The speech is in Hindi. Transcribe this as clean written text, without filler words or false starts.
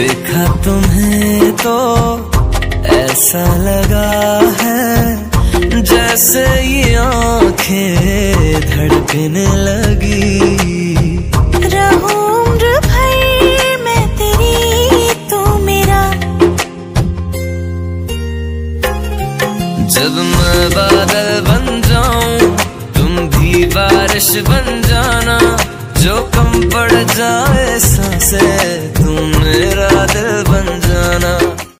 देखा तुम्हें तो ऐसा लगा है जैसे ये आंखें धड़कने लगी। रहूं उम्र भर मैं तेरी, तू मेरा। जब मैं बादल बन जाऊं तुम भी बारिश बन जाना, जो कम पड़ जाए सांसें तुम मेरा दिल बन जाना।